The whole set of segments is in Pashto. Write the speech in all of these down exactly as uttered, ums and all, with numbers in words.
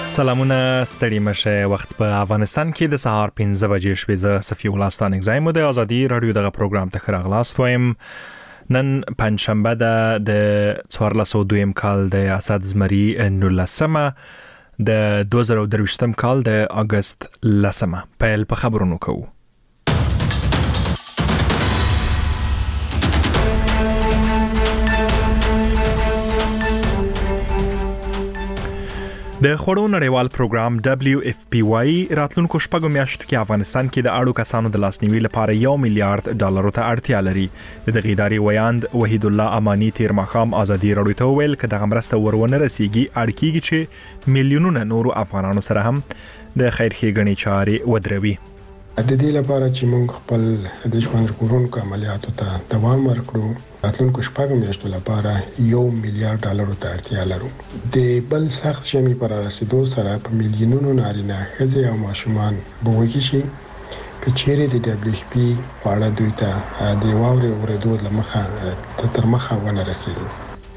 سلامونه ستړي مشه وخت په افغانستان کې د سهار پنځه بجې شوې ز صفي ولستان اگزایم د ازادي رادیو دغه پروګرام ته خراغلاست وایم نن پنځشنبه ده د څوارلس سوه دویم کال د اسد زمري نولسمه د دوه زره او درویشتم کال د اگست لسمه پیل په خبرونو کوو. د خوړو نړیوال پروګرام دبليو اف پی واي راتلونکو شپږو میاشتو کې افغانستان کې د اړو کسانو د لاسنیوي لپاره یو میلیارډ ډالرو ته اړتیا لري. د دغه ادارې ویاند وحید الله امانی تیر ماښام ازادي رادیو ته ویل چې دغه مرسته ورونه رسیږي اړ کېږي چې میلیونونه نورو افغانانو سره هم د خیر ښېګڼې چارې ودروي. د دې لپاره چې موږ خپل د ژوند ژغورونکو عملیاتو ته دوام ورکړو راتلونکو شپږو میاشتو لپاره یو میلیارډ ډالرو ته اړتیا لرو. د بل سخت ژمي پر رسیدو سره په میلیونونو نارینه ښځې او ماشومان به وږي شي که چیرې د دبليو اف پی خواړه دوی ته د واورې اورېدو له مخه تر مخه ونه رسېږي.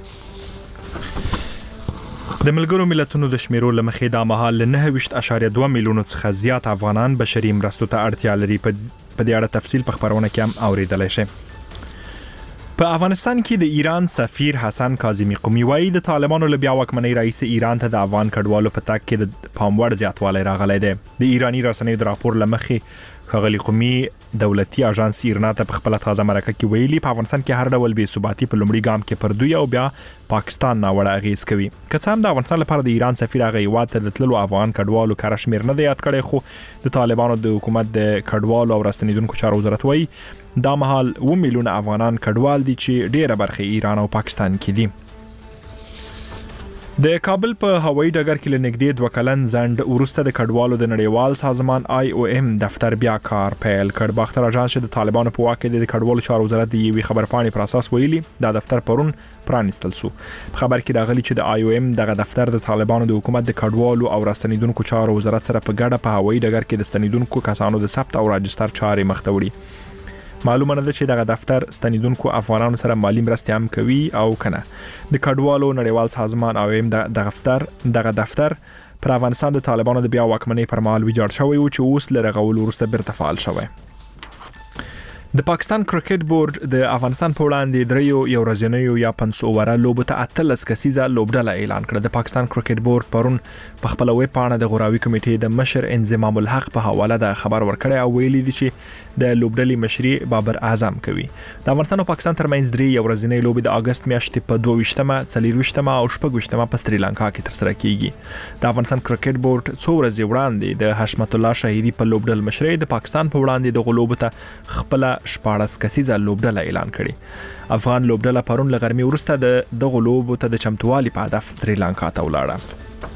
د ملګرو ملتونو د شمیرو لمخې دا مهال له نهه ویشت اعشاریه دوه میلیونو څخه زیات افغانان بشري مرستو ته اړتیا لري. په دې اړه تفصیل په خبرونه کې هم اوریدلای شئ. په افغانستان کې د ایران سفیر حسن کاظمی قومي وايي د طالبانو له بیا واکمنۍ رئیس ایران ته د افغان کډوالو په تګ کې د پاموړ زیاتوالی راغلی دی. د ایرانی رسنیو د راپور لمخې ښاغلي قومي دولتي اژانس ایرنا ته په خپل تازه مرکه کې ویلي په افغانستان کې هر ډول بې ثباتي په لومړي ګام کې پر دوی او بیا پاکستان ناوړه اغیز کوي. که څه هم د افغانستان لپاره د ایران سفیر هغه هیواد ته د تللو افغان کډوالو کره شمیر نه دی یاد کړی، خو د طالبانو د حکومت د کډوالو او راستنیدونکو چارو وزارت وایي دا مهال اوه میلیونه افغانان کډوال دي چې ډیره برخه ایران او پاکستان کې دي. د کابل په هوایي ډګر کې لنګدې دوه کلن ځنډ وروسته د کډوالو د نړیوال سازمان آی او ایم دفتر بیا کار پیل کړ. باختر اژانس چې د طالبانو په واک کې د کډوالو چارو وزارت د یوې خبرپاڼې پر اساس ویلي دا دفتر پرون پرانیستل شو. په خبر کې راغلی چې د آی او ایم دغه دفتر د طالبانو د حکومت د کډوالو او راستنیدونکو چارو وزارت سره په ګډه په هوایي ډګر کې د ستنیدونکو کسانو د ثبت او راجستر چارې مخ ته وړي. معلومه نه ده چې دغه دفتر ستنیدونکو افغانانو سره مالی مرستې هم کوي او کنه. د کډوالو نړیوال سازمان او ایم د دفتر دغه دفتر پر افغانستان د طالبانو د بیا واکمنۍ پر مهال ویجاړ شوی و چې اوس له رغول وروسته بیرته فعال شوی. د پاکستان کرکټ بورډ د افغانستان په وړاندې دریو یو ورځنیو یا پنځه اووره لوبو ته اتلس کسیزه لوبډله اعلان کړه. د پاکستان کرکټ بورډ پرون په خپل ویب پاڼه د غوراوي کمیټې د مشر انضمام الحق په حواله د خبر ورکړی او ویلي دي چې د لوبډلې مشري بابر اعظم کوي. د افغانستان او پاکستان ترمنځ درې یو ورځنۍ لوبې د اگست میاشتې په دوه ویشتمه، څلور ویشتمه او شپږ ویشتمه په سریلانکا کې ترسره کیږي. د افغانستان کرکټ بورډ څو ورځې وړاندې د حشمت الله شهیدی په لوبډل مشري د پاکستان په وړاندې د غلوبو ته خپل شپاړس کسیزه لوبډله اعلان کړي. افغان لوبډله پرون له غرمې وروسته د دغه لوبو ته د چمتووالي په هدف سریلانکا ته ولاړه.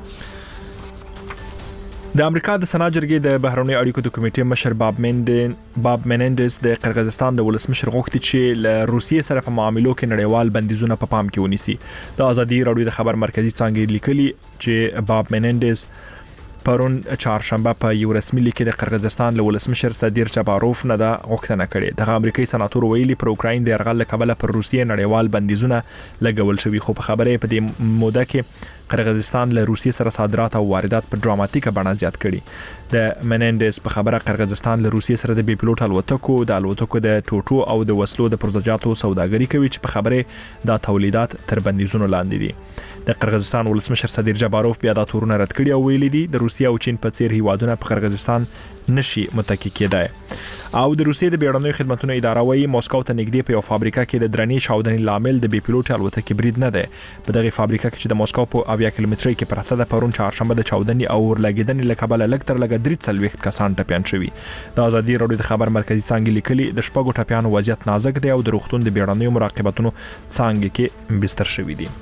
د امریکا د سنا جرګې د بهرنیو اړیکو د کمیټې مشر باب مندن باب منندس د قرغیزستان د ولسمشر غوښتي چې له روسیې سره په معاملو کې نړیوال بندیزونه په پام کې ونیسي. د ازادي رادیو د خبر مرکزی څانګې لیکلي چې باب منندس پرون چهارشنبه په یو رسمي لیک د قرغیزستان له ولسمشر صدیر چپاروف نه دا غوښتنه کړې. دغه امریکایي سناتور ویلي پر اوکراین د یرغل له کبله پر روسیې نړیوال بندیزونه لګول شوي، خو په خبره په دې موده کې قرغیزستان له روسیې سره صادرات او واردات په ډراماتیکه بڼه زیات کړي. د منندس په خبره قرغیزستان له روسیې سره د بي پلوټ الوتکو د الوتکو د ټوټو او د وسلو د پرزجاتو سوداګري کوي چې په خبره دا تولیدات تر بندیزونو لاندې دي. د قرغیزستان ولسمشر صدیر جباروف بیا دا تورونه رد کړي او ویلي دي د روسیې او چین په څیر هیوادونه په قرغیزستان نشي متکی کېدای. او د روسیې د بیړنیو خدماتو اداره وايي موسکو ته نږدې په یو فابریکه کې د درنې چاودنې لامل د بي پلوټ الوتکې برید نه دی. په دغه فابریکه کې چې د موسکو په اویا کیلومترۍ کې پرته ده پرون چهارشنبه د چاودنې او ورلګیدنې له کبله لږ تر لږه درې څلوېښت کسان ټپیان شوي. د ازادي رادیو د خبر مرکزی څانګې لیکلي د شپږو ټپیانو وضعیت نازک دی او د روغتون د بیړنیو مراقبتونو څانګې کې بستر شوي دي.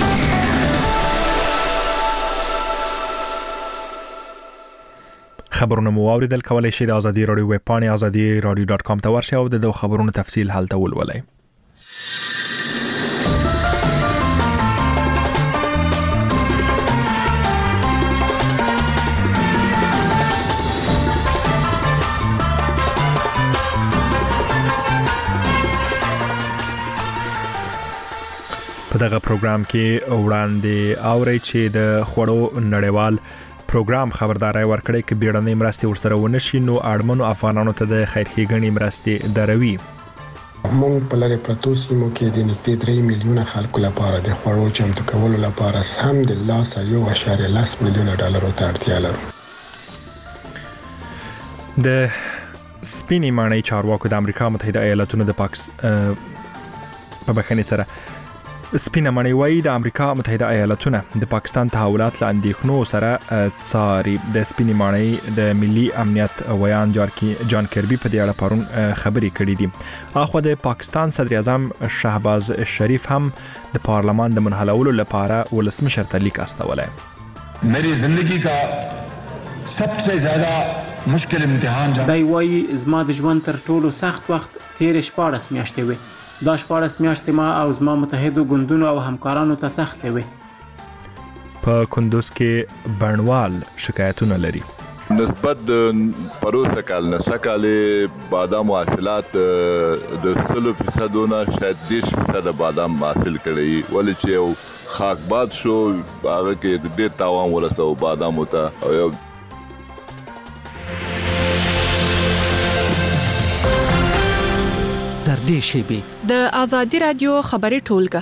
خبرونه مو اوریدل، کولای شئ د ازادي رادیو ویب پاڼې ازادي رادیو ډاټ کام ته ورشئ او د دوه خبرونو تفصیل هلته ولولئ. په دغه پروګرام کې وړاندې اورئ چې د خوړو نړیوال پروګرام خبرداري ورکړی چې بیړنۍ مرستې ورسره ونشي نو اړمنو افغانانو ته د خیرښېګڼې مرستې دروي. موږ په لاره پروتو سیمو کې د نږدې درې میلیونه خلکو لپاره د خوړو چمتو کولو لپاره سم د لاس یو اعشاریه لس میلیونه ډالرو ته اړتیا لرو. د سپینې ماڼۍ چارواکو د امریکا متحده ایالاتونو د پاکستان په بخښنې سره سپینه ماڼۍ وایي د امریکا متحده ایالاتونو د پاکستان تحولات له اندېښنو سره څاري. د سپینې ماڼۍ د ملي امنیت ویان جان کربي په دې اړه پرون خبرې کړې دي. اخو د پاکستان صدر اعظم شهباز شریف هم د پارلمان د منحلولو لپاره ولسمشر ته لیک استولی. मेरी जिंदगी का सबसे ज्यादा मुश्किल امتحان دی وایي زما د ژوند تر ټولو سخت وخت تیر شپاړس میاشتې وې. دا شپاړس میاشتې ما او زما متحدو ګوندونو او همکارانو ته سختې وې. په کندوز کې بڼوال شکایتونه لري. نسبت د پروسه کال نه سکاله بادام حاصلات د سلو فیصدونه شاید دیش فیصد بادام حاصل کړي ولې چې یو خاک باد شو هغه کې د ډېر تاوان ورسو بادام وته او در دې شیبې د آزادي رادیو خبري ټولګه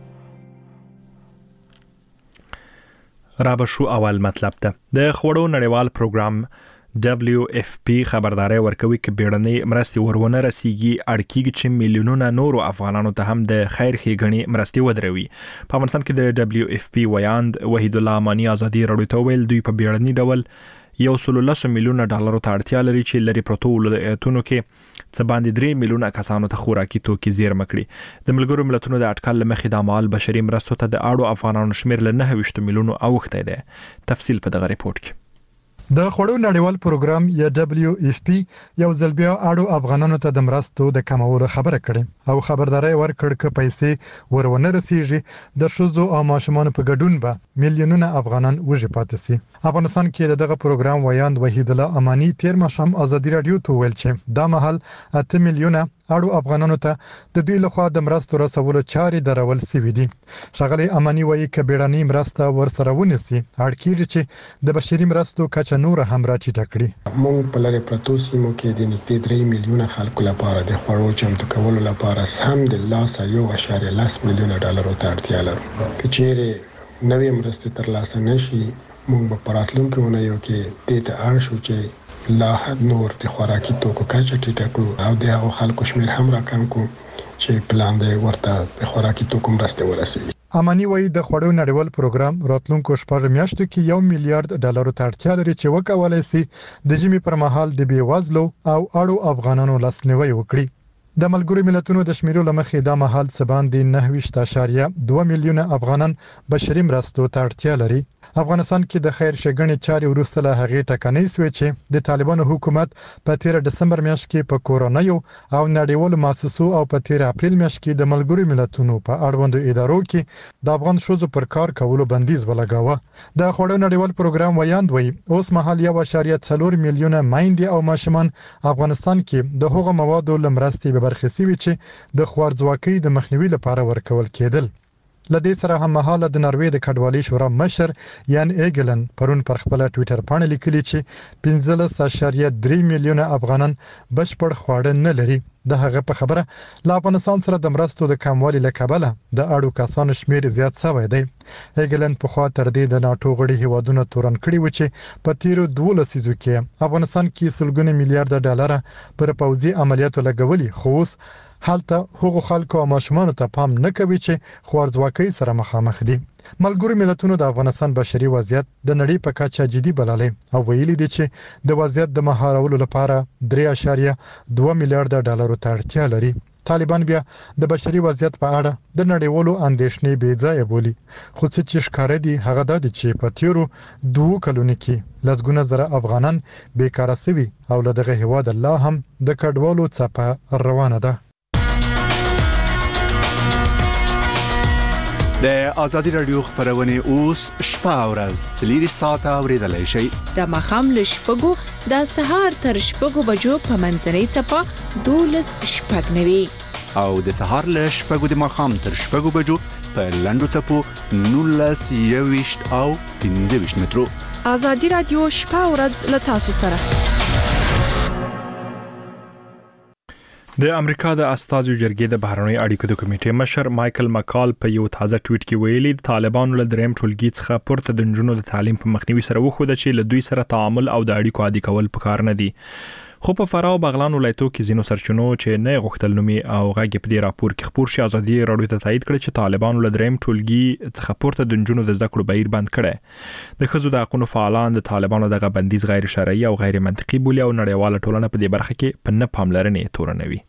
رابه شو اول مطلب ته د خوړو نړیوال پروګرام دبلیو اف پی خبرداري ورکوي چې بیړنۍ مرستې ورونه رسیږي اړکیږي چې میلیونونه نورو افغانانو ته هم د خیر ښېګڼې مرستې ودروي. په افغانستان کې د دبلیو اف پی ویاند وحید الله امانی ازادي راډیو ته ویل دوی په بیړنۍ ډول یو سل لس میلیونه ډالرو ته اړتیا لري چې لري پروتو ولایتونو کې څه باندې درې میلیونه کسانو ته خوراکي توکي زیرمه کړي. د ملګرو ملتونو د اټکل مخې د مال بشري مرستو ته د اړو افغانانو شمیر له نهه ویشت میلیونو اوښتی دی. تفصیل په دغه ریپورت کې. د خوړو نړیوال پروګرام یا دبلیو اف پی یو ځل بیا اړو افغانانو ته د مرستو د کمولو خبره کړې او خبرداري ورکړ چې پیسې ورونه رسیږي د شوزو او ماشومان په ګډون به میلیونونه افغانان وژې پاتې سي. افغانستان کې دغه پروګرام ویاند وحید الله امانی تیر مشام ازادي رادیو ته ویل چې دا مهال اته میلیونه اړو افغانانو ته د دوی لخوا د مرستو رسولو چارې درول سوي دي. ښاغلي امانی وایي چې بیړنۍ مرسته ورسره ونیسي اړکیږي چې د بشري مرستو کچه نور هم راټیټه کړي. موږ په لاره پروتو سیمو کې د نږدې درې میلیونه خلکو لپاره د خوړو چمتو کولو لپاره سم د لاس یو اعشاریه لس میلیونه ډالرو ته اړتیا لرو. که چیرې نوې مرستې ترلاسه نشي موږ په راتلونکو اونیو کې د دې اړ شو چې لا حد نور د خوراکي توکو کچه ټیټه کړو او د هغو خلکو شمیر هم راکم کو چې پلان دی ورته د خوراکي توکو مرسته ورسوي. امانی وایي د خوړو نړیوال پروګرام راتلونکو شپږ میاشتو کې یو میلیارډ ډالرو ته اړتیا لري چې وکولای شي د ژمي پر مهال د بیوزلو او اړو افغانانو لاسنیوي وکړي. د ملګرو ملتونو د شمیرو لمخې دا مهال څه باندې نهه ویشت اعشاریه دوه میلیونه افغانان بشري مرستو ته اړتیا لري. افغانستان کې د خیر ښېګڼې چارې وروسته له هغې ټکنۍ شوې چې د طالبانو حکومت په تیر دسمبر میاشت کې په کورونیو او نړیوالو مؤسسو او په تیر اپریل میاشت کې د ملګرو ملتونو په اړوندو ادارو کې د افغان ښځو پر کار کولو بندیز ولګاوه. د خوړو نړیوال پروګرام ویاند وایي اوس مهال یو اعشاریه څلور میلیونه میندې او ماشومان افغانستان کې د هغو موادو له مرستې به برخې شوي چې د خوارځواکۍ د مخنیوي لپاره ورکول کېدل. لدې سره هم مهاله د نروې د کډوالۍ شورا مشر یان ایګلن پرون پر خپل ټوئیټر باندې لیکلي چې پنځلس اعشاریه درې میلیونه افغانان بشپړ خواړه نه لري. د هغه په خبره لا افغانستان سره د مرستو د کموالي له کبله د اړو کسانو شمیر زیات شوی دی. ایګلن په خوا تر دې د ناتو غړي هیوادونو تورن کړي و چې په تیرو دوه لسیزو کې افغانستان کې سلګونه میلیارډ ډالر پر پوځي عملیاتو لګولي خو اوس حالته هغو خلکو او ماشومان ته پام نه کوي چې خوارځواکۍ سره مخامخ دي. ملګرو ملتونو د افغانستان بشري وضعیت د نړۍ په کچه جدي بللی او ویلي دي چې د وضعیت د مهارولو لپاره درې اعشاریه دوه میلیارډ ډالرو ته اړتیا لري. طالبان بیا د بشري وضعیت په اړه د نړیوالو اندېښنې بې ځایه بولي خو څه چې ښکاره دي هغه دا دي چې په تیرو دوه کلونو کې لسګونه زره افغانان بیکاره شوي او له دغه هیواد لا هم د کډوالو څپه روانه ده. د آزادي رادیو خبرونه اوس شپه او ورځ څلور ساعته اوریدلای شئ. د مخام له شپږو د سهار تر شپږو بجو په منځنۍ څپه دولس شپږ نوي او د سهار له شپږو د مخام تر شپږو بجو په لنډو څپو نولس یويشت او پنځه ویشت مترو. ازادي رادیو شپه او ورځ له تاسو سره. د امریکا د استازو جرګې د بهرنیو اړیکو د کمیټې مشر مایکل مکال په یو تازه ټویټ کې ویلي د طالبانو له دریم ټولګي څخه پورته د نجونو د تعلیم په مخنیوي سره وښوده چې له دوی سره تعامل او د اړیکو عادي کول پکار نه دي. خو په فراه او بغلان ولایتو کې زینو سرچینو چې نه غوښتل نومي او غږ په دې راپور کې خبر شي ازادي رادیو ته تایید کړ چې طالبانو له دریم ټولګي څخه پورته د نجونو د زده کړو بهیر بند کړي. د ښځو د حقوقو فعالان د طالبانو دغه بندیز غیر شرعي او غیر منطقي بولي او نړیواله ټولنه په دې برخه کې په نه پاملرنې تورنوي.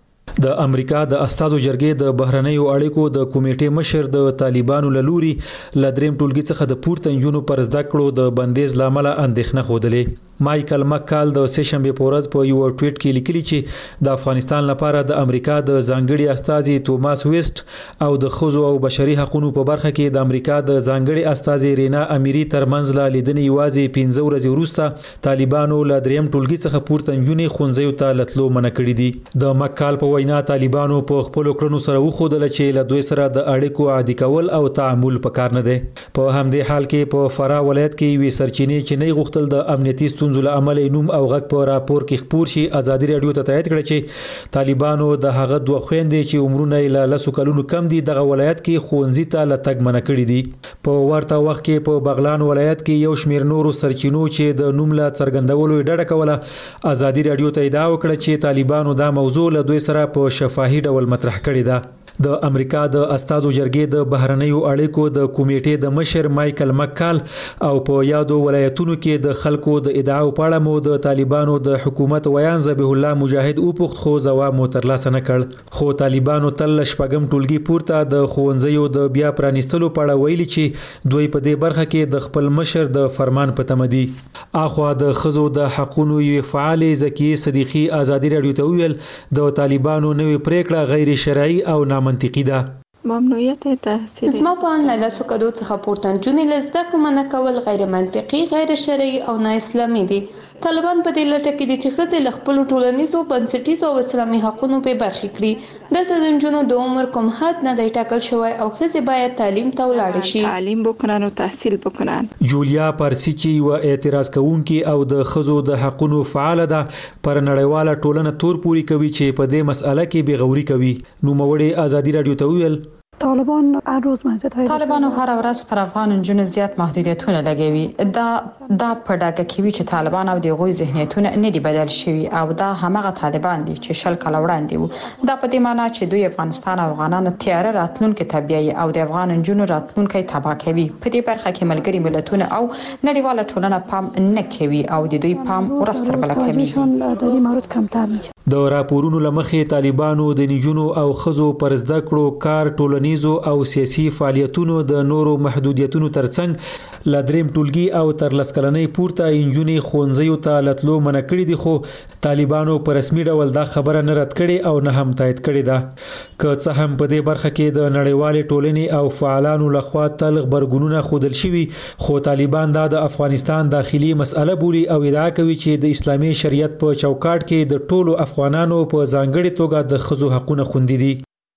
د امریکا د استازو جرګې د بهرنیو اړیکو د کمیټې مشر د طالبانو له لوري ل دریم ټولګي څخه د پورته نجونو پر زده کړو د بندیز لامل اندېښنه خوده. مایکل مکال د سه شنبه په ورځ په یو ټویټ کې لیکلي چې د افغانستان لپاره د امریکا د ځانګړي استازي توماس ویسټ او د خزو او بشري حقوقو په برخه کې د امریکا د ځانګړي استازي رینا امیری ترمنځ لا لیدنې یوازې پنځه ورځې وروسته طالبانو له دریم ټولګي څخه پورته نجونې خونځیو ته لتلو منع کړې دي. د مکال په وینا طالبانو په خپل کړنو سره وښودل چې له دوی سره د اړیکو عادي کول او تعامل پکار نه دی. په همدې حال کې په فراه ولایت کې وی سرچینې چې نه غوښتل د امنیتي ستونزو له امله نوم او غږ په راپور کې خبر شي ازادي رادیو ته تایید کړ چې طالبانو د هغه دوه خويندې چې عمرونه له لسو کلونو کم دي دغه ولایت کې خونځي ته لټګ منع کړی دي. په ورته وخت کې په بغلان ولایت کې یو شمیر نورو سرچینو چې د نوم له څرګندولو ډډه کوله ازادي رادیو ته ادعا وکړه چې طالبانو دا موضوع له دوی سره په شفاهي ډول مطرح کړی ده. د امریکا د استازو جرګې د بهرنیو اړیکو د کمیټې د مشر مایکل مکال او په یادو ولایتونو کې د خلکو د ادعاو په اړه مو د طالبانو د حکومت ویان ذبیح الله مجاهد او پخت خو ځواب مو ترلاسه نه کړ. خو طالبانو تل شپږم ټولګي پورته د خوندزیو د بیا پرانیستلو په اړه ویلي چې دوی په دې برخه کې د خپل مشر د فرمان په تمه دي. اخوا د خزو د حقوقو یو فعال زکی صدیقی ازادي رادیو ته ویل د طالبانو نوې پریکړه غیر شرعي او منطقي ده. ممنوعیت تحصیل زما په ان له سکرو څخه پورته جونې لزده کوم نه کول غیر منطقي غیر شرعي او نه اسلامي دي. طالبان په دې لټه کې دي چې خزې له خپل ټولنیزو بنسټیزو او اسلامي حقوقو په برخه کړي. دلته د نجونو د عمر کوم حد نه دی ټاکل شوی او خزې باید تعلیم ته ولاړ شي. تعلیم وکړن او تحصیل وکړن. جولیا پارسیچی و اعتراض کوونکي او د خزو د حقوقو فعال ده پر نړیواله ټولنه تور پوری کوي چې په دې مسأله کې بغوري کوي. نو موړې ازادي رادیو ته ویل طالبان هر روز محدودیت طالبان هر ورځ پر افغان نجونو زیات محدودیتونه لګوي. دا دا په ډاګه کوي چې طالبان او د غوي ذهنیتونه نه دي بدل شوي او دا همغه طالبان دي چې شل کال وړاندې وو. دا په دې معنی چې دوی افغانستان او افغانانو تیار راتلونکو تبعي او د افغان نجونو راتلونکو تباہ کوي. په دې برخه کې ملګری ملتونه او نړیواله ټولنه پام نه کوي او د دوی پام ورستر بل کوي. د مورد کمتر میشه. د راپورونو لمخې طالبانو د نجونو او خزو پر زده کړو کار ټولنیزو او سیاسي فعالیتونو د نورو محدودیتونو ترڅنګ ل دریم ټولګي او تر لس کلنۍ پورته انجونې خونځیو ته لتلو منع کړی دي. خو طالبانو په رسمي ډول دا خبره نه رد کړي او نه هم تایید کړي ده. که څه هم په دې برخه کې د نړیوالې ټولنې او فعالانو لخوا تل خبرګونونه خودل شوي خو طالبان دا د افغانستان داخلي مسأله بولي او ادعا کوي چې د اسلامي شریعت په چوکاټ کې د ټولو افغانانو په ځانګړي توګه د خزو حقوقونه خوندي دي.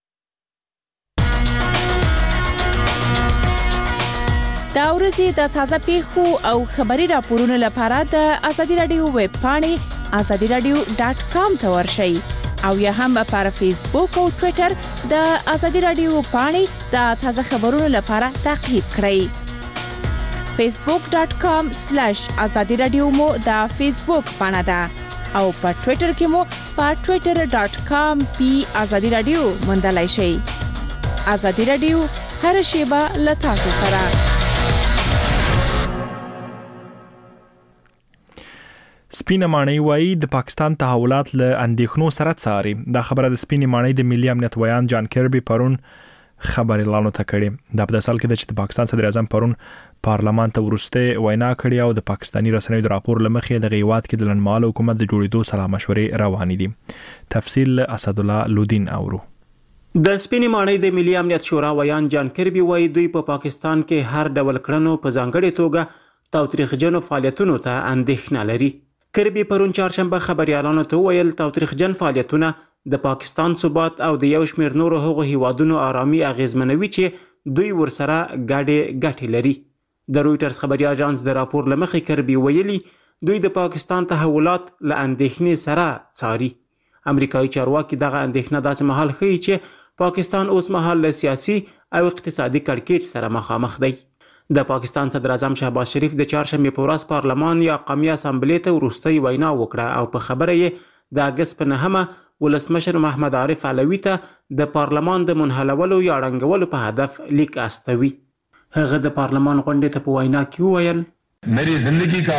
دا ورځې د تازه پیښو او خبري راپورونو لپاره د ازادي رادیو ویب پاڼې ازادي رادیو ډاټ کام ته ورشئ او یا هم پر فیسبوک او ټوئیټر د ازادي رادیو پاڼې د تازه خبرونو لپاره تعقیب کړئ. فیسبوک ډاټ کام سلیش ازادي رادیو مو د فیسبوک پاڼه ده او په ټوئیټر کې مو په ټوئیټر ډاټ کام پی ازادي رادیو موندلای شئ. ازادي رادیو هر شیبه له تاسو سره. سپینه ماڼۍ وایي د پاکستان تحولات له اندېښنو سره څاري. دا خبره د سپینې ماڼۍ د ملي امنیت ویان جان کربي پرون خبري اعلان کړي. دا په داسې حال کې چې د پاکستان صدر اعظم پرون پارلمان ته ورسته وینا کړې او د پاکستاني رسنیو د راپور لمخې د غیوات کې د لنډمهاله حکومت د جوړېدو سلا مشورې روانې دي. تفصیل اسد الله لودین اورو. د سپینې ماڼۍ د ملي امنیت شورا ویان جان کربي وایي دوی په پا پاکستان کې هر ډول کړنو په ځانګړې توګه تاوتریخجنو فعالیتونو ته اندېښنه لري. کربي پرون چهارشنبه خبريالانو ته ویل تاوتریخجن فعالیتونه د پاکستان ثبات او د یو شمېر نورو هغو هیوادونو آرامي اغیزمنوي چې دوی ورسره ګډې ګټې لري. د رويټرز خبري اژانس د راپور لمخې کربي ویلي دوی د پاکستان تحولات له اندېښنې سره څاري. امریکایي چارواکي دغه اندېښنه داسې مهال ښیي چې پاکستان اوس مهال له سیاسي او اقتصادي کړکېچ سره مخامخ دی. د پاکستان صدر اعظم شهباز شریف د چهارشنبې په ورځ پارلمان یا قومي اسامبلې ته وروستۍ وینا وکړه او په خبره یې د اګست په نهمه ولسمشر محمد عارف علوي ته د پارلمان د منحلولو یا ړنګولو په هدف لیک استوي. هغه د پارلمان غونډې ته په وینا کې وویل मेरी जिंदगी का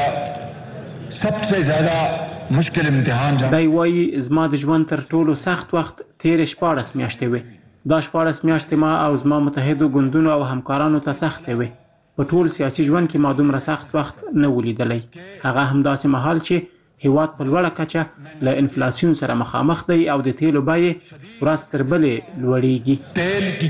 सबसे ज्यादा मुश्किल امتحان دی وایي زما د ژوند تر ټولو سخت وخت تیرې شپاړس میاشتې وې. دا شپاړس میاشتې ما او زما متحدو ګوندونو او همکارانو ته سختې وې. په ټول سیاسي ژوند کې ما دومره سخت وخت نه ولیدلی. هغه همداسې مهال چې هیواد په لوړه کچه له انفلاسیون سره مخامخ دی او د تیلو بیې ورځ تر بلې لوړیږي. तेल की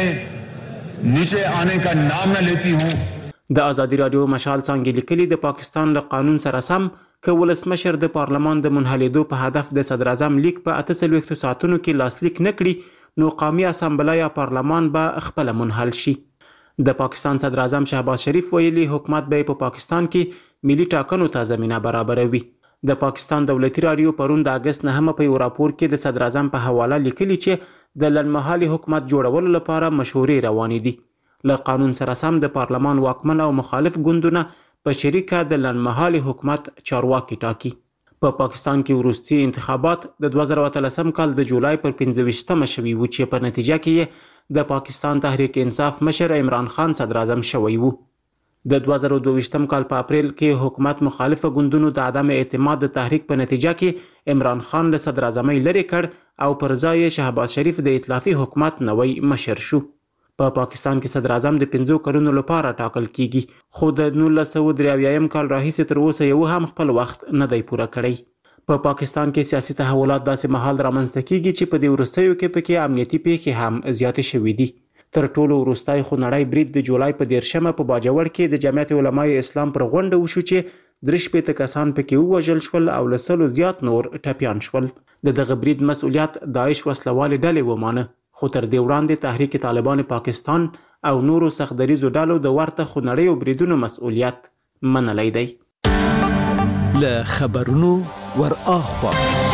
कीमतें नीचे आने का नाम न लेती हूँ. د ازادي راډیو مشال څانګې لیکلي د پاکستان له قانون سره سم که ولسمشر د پارلمان د منحلېدو په هدف د صدر اعظم لیک په اته څلوېښتو ساعتونو کې لاسلیک نه کړي نو قومي اسامبله یا پارلمان به خپله منحل شي. د پاکستان صدر اعظم شهباز شریف ویلي حکومت به په پاکستان کې ملي ټاکنو ته زمینه برابروي. د پاکستان دولتي راډیو پرون د اګست نهمه په یو راپور کې د صدر اعظم په حواله لیکلي چې د لنډمهالي حکومت جوړولو لپاره مشورې روانې دي. له قانون سره سم د پارلمان واکمن او مخالف ګوندونه په شریکه د لنډمهالي حکومت چارواکي ټاکي. په پا پاکستان کې وروستي انتخابات د دوه زره اتلسم کال د جولای پر پنځه ویشتمه شوي وو چې په نتیجه کې د پاکستان تحریک انصاف مشر عمران خان صدر اعظم شوی وو. د دوه زره دوه ویشتم کال په اپریل کې حکومت مخالفه ګوندونو د عدم اعتماد د تحریک په نتیجه کې عمران خان له صدر اعظمۍ لرې کړ او پر ځای شهباز شریف د ائتلافي حکومت نوی مشر شو. په پا پاکستان کې صدر اعظم د پنځو کلونو لپاره ټاکل کیږي خو د نولس سوه درې اویایم کال راهیسې تر اوسه یو هم خپل وخت نه دی پوره کړی. په پا پاکستان کې سیاسي تحولات داسې مهال رامنځته کیږي چې په دې وروستیو کې پکې امنیتي پیښې هم زیاتې شوې دي. تر ټولو وروستی خونړی برید د جولای په دیرشمه په باجوړ کې د جمعیت علمای اسلام پر غونډه وشو چې درې شپېته کسان پکې ووژل شول او له سلو زیات نور ټپیان شول. د دغه برید مسؤلیت داعش وسلوالې ډلې ومانه خو تر دې وړاندې تحریک طالبان پاکستان او نورو سختدریزو ډلو د ورته خونړیو بریدونو مسؤلیت منلی دی. له خبرونو ور اخوا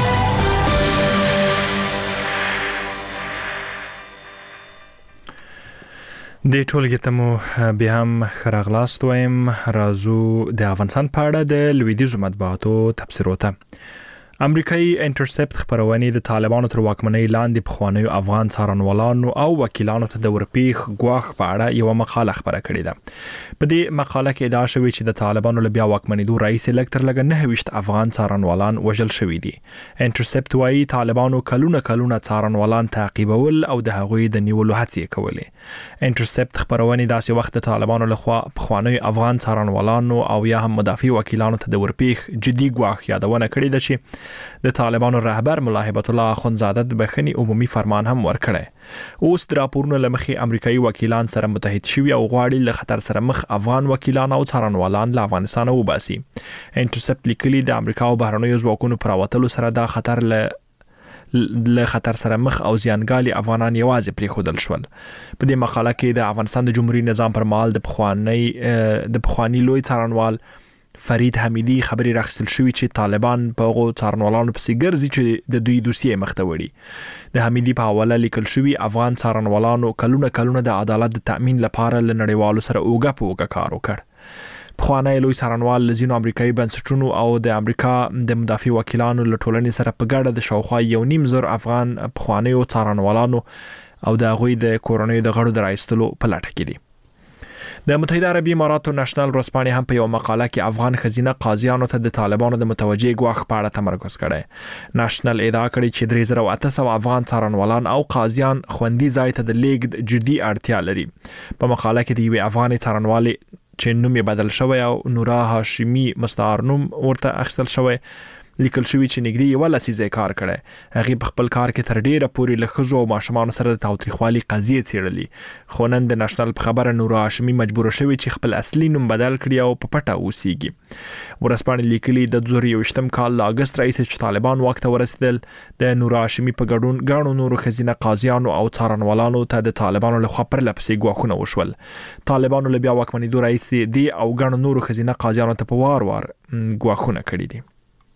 د ټولګي ته مو بیا هم ښه راغلاست وایم. راځو د افغانستان په اړه د لویدیځو مطبوعاتو تبصرو ته. امریکایي انټرسپټ خبرونه د طالبانو تر واکمنۍ لاندې پخوانیو افغان څارنوالانو او وکیلانو ته د ورپېښ ګواښ په اړه یو مقاله خبره کړې ده. په دې مقاله کې ادعا شوې چې د طالبانو له بیا واکمنېدو راهیسې لږ تر لږه نهه ویشت افغان څارنوالان وژل شوي دي. انټرسپټ وایي طالبانو کلونه کلونه څارنوالان تعقیبول او د هغوی د نیولو هڅې کولې. انټرسپټ خبرونه داسې وخت د طالبانو لخوا پخوانیو افغان څارنوالانو او یا هم مدافع وکیلانو ته د ورپېښ جدي ګواښ یادونه کړې ده چې د طالبانو رهبر ملا هیبت الله اخندزاده د بخښنې عمومي فرمان هم ورکړی. اوس د راپورونو له مخې امریکایي وکیلان سره متحد شوي او غواړي له خطر سره مخ افغان وکیلان او څارنوالان له افغانستانه وباسي. انټرسپټ لیکلي د امریکا او بهرنیو ځواکونو پر راوتلو سره دا خطر له له خطر سره مخ او زیانګالي افغانان یوازې پرېښودل شول. په دې مقاله کې د افغانستان د جمهوریت نظام پر مهال د پخوانی د پخوانی لوی څارنوال فرید حمیدی خبري راخصل شوې چې طالبان په هغو څارنوالانو پسې ګرځي چې د دوی دوسیې مخته وړي. د حمیدی په حواله لیکل شوي افغان څارنوالانو کلونه کلونه د عدالت د تأمین لپاره له نړیوالو سره اوږه په اوږه کار وکړ. پخوانی لوی څارنوال له ځینو امریکایي بنسټونو او د امریکا د مدافع وکیلانو له ټولنې سره په ګډه د شاوخوا یو نیم زر افغان پخوانیو څارنوالانو او د هغوی د کورنیو د غړو د راایستلو په لټه کې دي. د متحده عربي اماراتو نېشنل ورځپاڼې هم په یو مقاله کې افغان ښځینه قاضیانو ته د طالبانو د متوجه ګواښ په اړه تمرکز کړی. نېشنل ادعا کړې چې درې زره اته سوه افغان څارنوالان او قاضیان خوندي ځای ته د لیږد جدي اړتیا لري. په مقاله کې د یوې افغاني څارنوالې چې نوم یې بدل شوی او نورا هاشمي مستعار نوم ورته اخیستل شوی لیکل شوی چې نږدې یو لسیزه کار کړي. هغه په خپل کار کې تر ډیره پورې له ښځو او ماشومانو سره د تاوتریخوالي قضیې څېړلې، خو نن د نېشنل په خبره نور هاشمي مجبور شوی چې خپل اصلي نوم بدل کړي او په پټه اوسېږي. ورځپاڼې لیکلي د دوه زره یوویشتم کال له اګست راهیسې چې طالبان واک ته ورسېدل، د نور هاشمي په ګډون ګڼو نورو ښځینه قاضیانو او څارنوالانو ته د طالبانو لخوا پرله پسې ګواښونه وشول. طالبانو له بیا واکمنېدو راهیسې دې او ګڼو نورو ښځینه قاضیانو ته په وار وار ګواښونه کړي دي.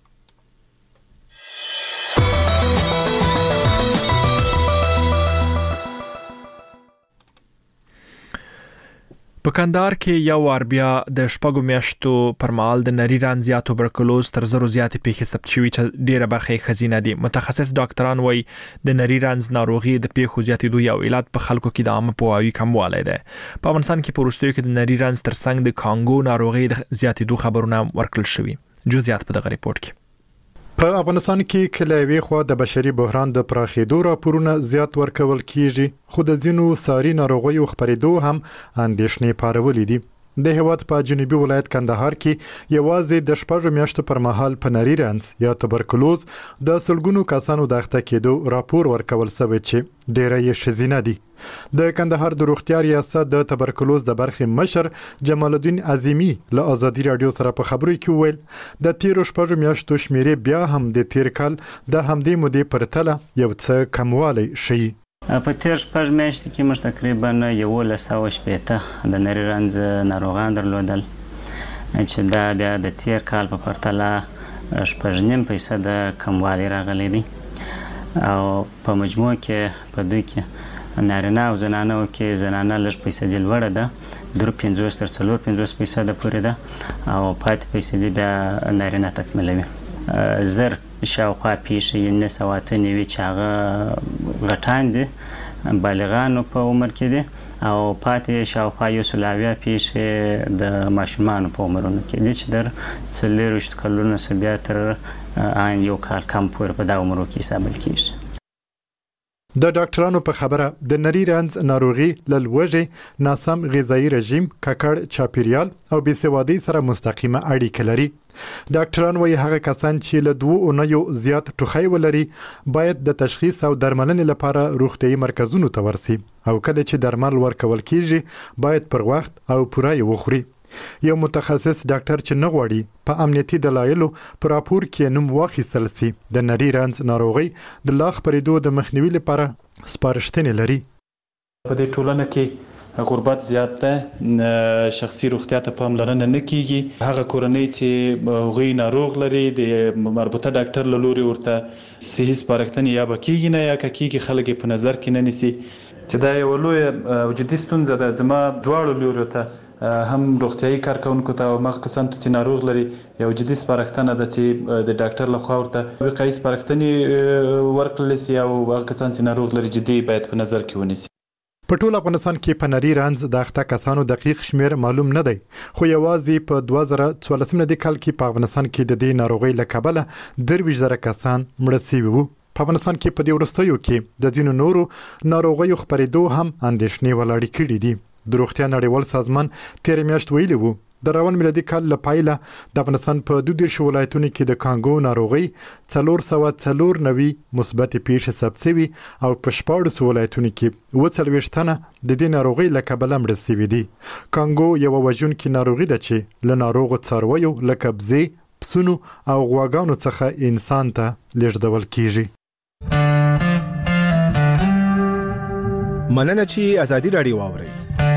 په کندهار کې یو وار بیا د شپږو میاشتو پر مهال د نري رنځ یا توبرکلوز تر زرو زیاتې پیښې ثبت شوي چې ډیره برخه یې ښځینه دي. متخصص ډاکټران وایي د نري رنځ ناروغي د پیښو زیاتېدو یو علت په خلکو کې د عامه پوهاوي کموالی دی. په افغانستان کې په وروستیو کې د نري رنځ ترڅنګ د کانګو ناروغي د زیاتېدو خبرونه ورکړل شوي. جزئیات په دغه ریپورت کې. په افغانستان کې کله خو د بشري بحران د پراخېدو راپورونه زیات ورکول کیږي، خو د ځینو ساري ناروغیو خپرېدو هم اندېښنې پارولې دي. د هیواد په جنوبي ولایت کندهار کې یوازې د شپږو میاشتو پر مهال په نري رنځ یا توبرکلوز د سلګونو کسانو د اخته کېدو راپور ورکول شوی چې ډیره یې ښځینه دي. د کندهار د روغتیا ریاست د توبرکلوز د برخې مشر جمال الدین عظیمی له ازادي رادیو سره په خبرو کې وویل د تیرو شپږو میاشتو شمیرې بیا هم د تیر کال د همدې مودې پرتله یو څه کموالی ښیي. په تیر شپږ میاشتې کې موږ تقریبا یولس سوه شپېته د نري رنځ ناروغان درلودل چې دا بیا د تیر کال په پرتله شپږ نیم فیصده کموالی راغلی دی او په مجموع کې په دوی کې نارینه او زنانو کې زنانه لږ فیصدي لوړه ده، درې پنځوس تر څلور پنځوس فیصده پورې ده او پاتې فیصدي بیا نارینه تکمیلوي. زر شاوخوا پیښې یې نه سوه اته نوي چې هغه غټان دي بالغانو په عمر کې دي او پاتې شاوخوا یو سل اویا پیښې د ماشومانو په عمرونو کې دي چې در څلورویشت کلونو څخه بیا تر ان یو کال کم پورې په دا عمرو کې حسابل کېږي. د ډاکټرانو په خبره د نري رنځ ناروغي له لوږې، ناسم غذایي رژیم، ککړ چاپیریال او بېسوادۍ سره مستقیمه اړیکه لري. ډاکټران وايي هغه کسان چې له دوه اونیو زیات ټوخی ولري باید د تشخیص او درملنې لپاره روغتیايي مرکزونو ته ورسي او کله چې درمل ورکول کیږي باید پر وخت او پوره یې وخوري. یو متخصص ډاکټر چې نه غواړي په امنیتي دلایلو پر راپور کې نوم واخیستل سي د نري رنځ ناروغي د لا خپرېدو د مخنیوي لپاره سپارښتنې لري. په دې ټولنه کې غربت زیات ده، شخصي روغتیا ته پاملرنه نه کیږي. هغه کورنۍ چې هغوی ناروغ لري د مربوطه ډاکټر له لوري ورته صحي سپارښتنې یا به کیږي نه یا که کیږي خلک یې په نظر کې نه نیسي چې دا یوه لویه او جدي ستونزه ده. زما دواړو لورو ته هم روغتیايي کارکونکو ته او هغه کسانو ته چې ناروغ لري یو جدي سپارښتنه ده چې د ډاکټر لخوا ورته وقایي سپارښتنې ورکړل شي او هغه کسان چې ناروغ لري جدي باید په نظر کې ونیسي. په ټول افغانستان کې په نري رنځ د اخته کسانو دقیق شمیر معلوم نه دی، خو یوازې په دوه زره څوارلسم میلادي کال کې په افغانستان کې د دې ناروغۍ له کبله درویشت زره کسان مړه شوي وو. په افغانستان کې په دې وروستیو کې د ځینو نورو ناروغیو خپرېدو هم اندېښنې ولاړې کړي دي. د روغتیا نړیوال سازمان تیر میاشت ویلي وو د روان میلادي کال له پایله د افغانستان په دوه دیرش ولایتونو کې د کانګو ناروغي څلور سوه څلور نوي مثبتې پیښې ثبت شوي او په شپاړسو ولایتونو کې اووه څلوېښت تنه د دې ناروغۍ له کبله مړه شوي دي. کانګو یوه وژونکې ناروغي ده چې له ناروغو څارویو لکه بزې، پسونو او غواګانو څخه انسان ته لیږدول کیږي. مننه چې ازادي راډیو واورئ.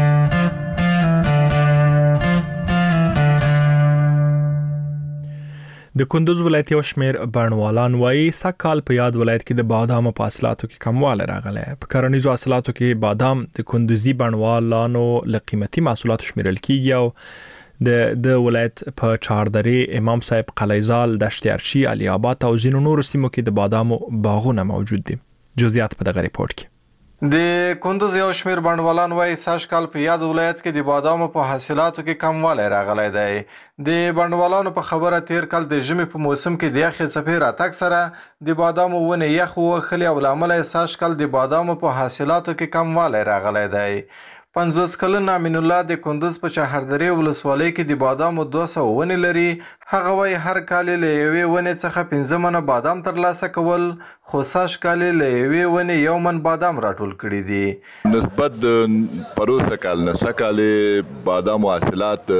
د کندوز ولایت یو شمیر بڼوالان وایي سږ په یاد ولایت کې د بادامو په حاصلاتو کې کموالی راغلی. په کرنیزو حاصلاتو کې بادام د کندوزي بڼوالانو له قیمتي محصولاتو شمیرل کیږي او د د ولایت په چاردرې، امام صاحب، قلیزال، دشت ارشي، علي آباد او ځینو نورو سیمو کې د بادامو باغونه موجود دي. جزئیات په دغه ریپورت کې. د کندوز یو شمیر بڼوالان وایي سږ کال په یاد ولایت کې د بادامو په حاصلاتو کې کموالی راغلی دی. د بڼوالانو په خبره تیر کال د ژمي په موسم کې د یخې څپې راتګ سره د بادامو ونې یخ ووهلې او له امله یې سږ کال د بادامو په حاصلاتو کې کموالی راغلی دی. پنځوس کلن امین الله د کندز په چهردرې ولسوالۍ کې د بادامو دوه سوه ونې لري. هغه وایي هر کال له یوې ونې څخه پنځه منه بادام ترلاسه کول، خو سږ کال له یوې ونې یو من بادام راټول کړي دي. نسبت د پروسه کال نه سږ بادامو حاصلات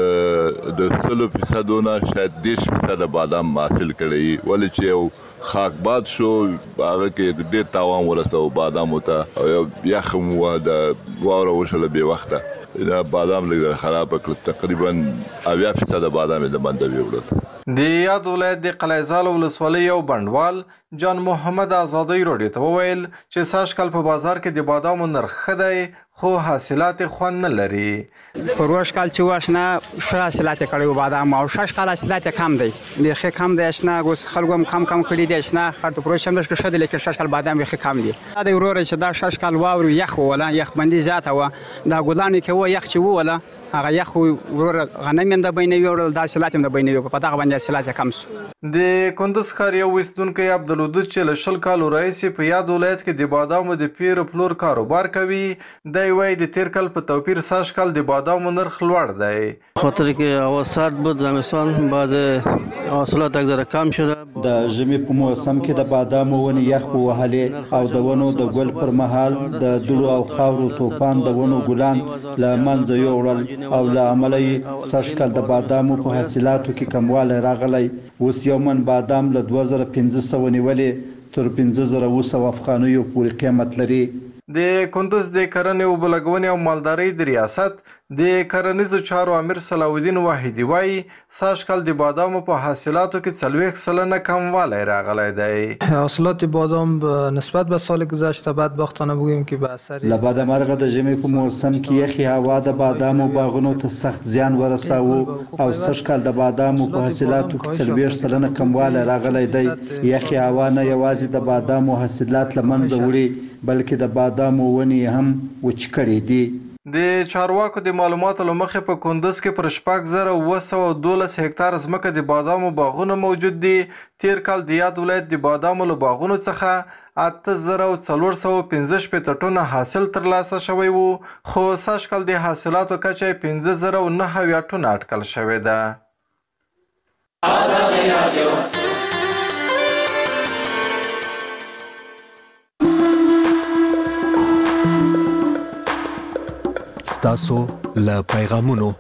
د سلو فیصدونه شاید دېرش فیصده بادام حاصل کړي، ولې چې یو خاک باد شو هغه کې ډېر تاوان ورسو بادامو ته، یخ هم وه، د واوره وشوله بې وخته، دا بادام لږ خراب کړل، تقریبا اویا فیصده بادام یې له منځه ویوړل. د یاد ولایت د قلعه زال ولسوالۍ یو بڼوال جان محمد ازادۍ راډیو ته وویل چې سږ کال په بازار کې د بادامو نرخ ښه دی، خو حاصلات یې خوند نه لري. پروش کال چې و اشنا ښه حاصلات یې کړی و بادام، او شږ کال حاصلات یې کم دی، بیخي کم دی اشنا. اوس خلکو هم کم کم کړي دي اشنا، خاطر پروش هم ښه دی، لیکن شږ کال بادام بیخي کم دي. دا دی وروره چې دا شږ کال واورو یخ وله، یخبندي زیاته وه، دا ګلانو کې وه یخ چې ووله، هغه یخ وروره غنم هم د بینوي وړل، دا حاصلات هم د بینوي، په دغه باندې حاصلات یې کم سو. د کندز ښار یو اوسېدونکی عبدالودود چې له شل کالو راهیسې په یاد ولایت کې د بادامو د پیر پلور کاروبار کوي، دی وایي د تیر کال په توپیر سږ کال د بادامو نرخ لوړ دی. خاطر که اواسط بود زمستان بعض حاصلات یک ذره کم شده. د ژمي په موسم کې د بادامو ونې یخ ووهلې او د ونو د ګل پر مهال د دوړو او خاورو توپان د ونو ګلان له منځه یوړل او له امله یې سږ کال د بادامو په حاصلاتو کې کموالی راغلی. اوس یو من بادام له دوه زره پنځه سوه نیولې تر پنځه زره اوه سوه افغانیو پورې قیمت لري. د کندز د کرنې اوبه لګونې او مالدارۍ د ریاست د کرنیزو چارو امیر صلاح الدین واحدي وایي سږ کال د بادامو په حاصلاتو کې څلوېښت سلنه کموالی راغلی دی. حاصلات بادام نسبت به سال گذشته بدبختانه بگوییم که به اثر له بده مرغه د ژمي په موسم کې یخي هوا د بادامو باغونو ته سخت زیان ورساوه او سږ کال د بادامو په حاصلاتو کې څلوېښت سلنه کموالی راغلی دی. یخي هوا نه یوازې د بادامو حاصلات له منځه وړي بلکې د بادامو ونې هم وچ کړي دي. د چارواکو د معلوماتو له مخې په کندز کې پر شپږ زره اوه سوه دولس هکتار ځمکه د بادامو باغونه موجود دي. تیر کال د یاد ولایت د بادامو له باغونو څخه اته زره او څلور سوه پنځه شپېته ټنه حاصل ترلاسه شوی و، خو سږ کال د حاصلاتو کچه یې پنځه زره او نهه اویا ټنه اټکل شوې ده. ستاسو له پیغامونو.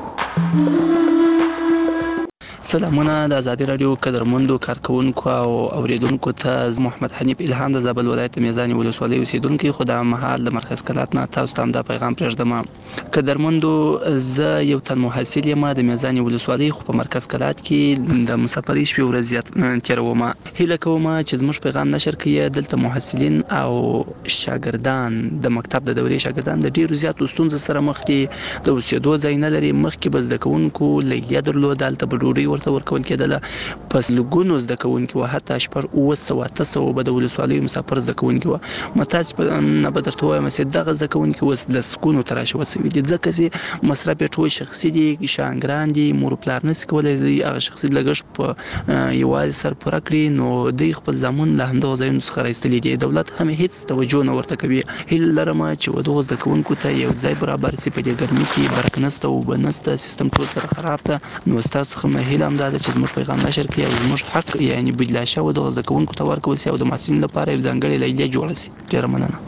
سلامونه د ازادي رادیو قدرمندو کارکونکو او اوریدونکو ته محمد حنیف الهام د زابل ولایت میزانی ولسوالۍ اوسیدونکي، خو د مهال د مرکز کلات نه تاسو ته دا پیغام پرېږدم. قدرمندو زه یو تن محصل یم د میزانی ولسوالۍ، خو په مرکز کلات کې د مسافرۍ شپې ورځې زیات تېروم. هیله کوم چې زموږ پیغام نشر کړئ. دلته محصلین او شاګردان د مکتب د دورې شاګردان د ډېرو زیاتو ستونزو سره مخ دي. د اوسېدو ځای نه لري. مخکې به زده کوونکو لیلیه درلوده، هلته به ډوډۍ ورته ورکول کېدله. په لږونو زده کوونکي وه، حتی شپږ اوه سوه اته سوه به د ولسوالیو مسافر زده کوونکي وه. متاسفه نه به درته ووایم چې دغه زده کوونکي اوس لسګونو ته راشوه سوي دي، ځکه چې مصرف یې ټول شخصي دي، شاګران دي، مور پلار نسي کولی هغه شخصي لګښت په یوازې سر پوره کړي، نو دوی خپل زامن له همدغو ځایونو څخه رایستلي دي. دولت هم هېڅ توجه نه ورته کوي. هیله لرم چې دغو زده کوونکو ته یو ځای برابر سي. په دې ګرمي کې برق نسته، اوبه نسته، سیستم ټول سره خراب ده. نو ستاسو څخه مې هیله هم دا ده چې زموږ پیغام نشر کړي او زموږ حق یعنې بدلا شوی دغو زده کوونکو ته ورکول سي او د محصلینو لپاره یو ځانګړې لیلیه جوړه سي. ډېره مننه.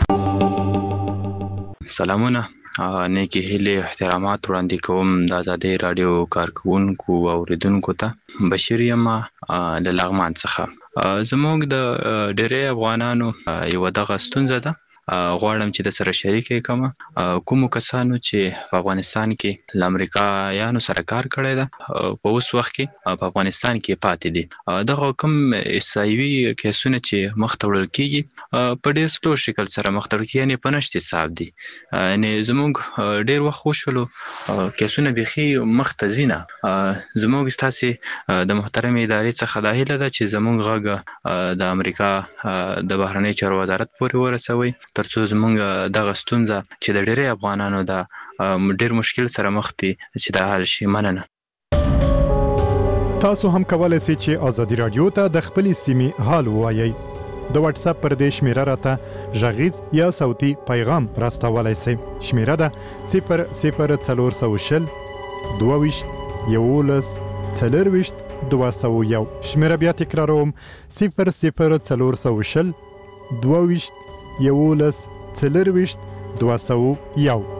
سلامونه، نیکی هیلې احترامات وړاندې کوم د ازادۍ راډیو کارکوونکو او اوریدونکو ته. بشیر یم له لغمان څخه. زموږ د ډېری افغانانو یوه دغه ستونزه ده، غواړم چې د سره شریکې کړم. کومو کسانو چې په افغانستان کې له امریکایانو سره کار کړی ده، په اوس وخت کې په افغانستان کې پاتې دي. دغه کوم احصایوي کیسونه چې مخ ته وړل کېږي په ډېر سلو شکل سره مخ ته وړل کېږي، یعنې په نشت حساب دي. یعنې زموږ ډېر وخت وشولو کیسونه بیخي مخ ته ځي نه. زموږ ستاسې د محترمې ادارې څخه دا هیله ده چې زموږ غږ د امریکا د بهرنیو چارو وزارت پورې ورسوئ، ترڅو زموږ دغه ستونزه چې د ډېری افغانانو د ډېر مشکل سره مخ دي چې دا حل شي. مننه. تاسو هم کولای شئ چې ازادي رادیو ته د خپلې سیمې حال ووایئ. د واتس اپ پر دې شمیره راته غږیز یا صوتي پیغام راستولای شئ. شمیره ده صفر صفر څلور سوه شل دوه ویشت یولس څلرویشت دوه سوه یو. شمیره بیا تکراروم صفر صفر څلور سوه شل دوه ویشت یولس څلرویشت دوه سوه یو.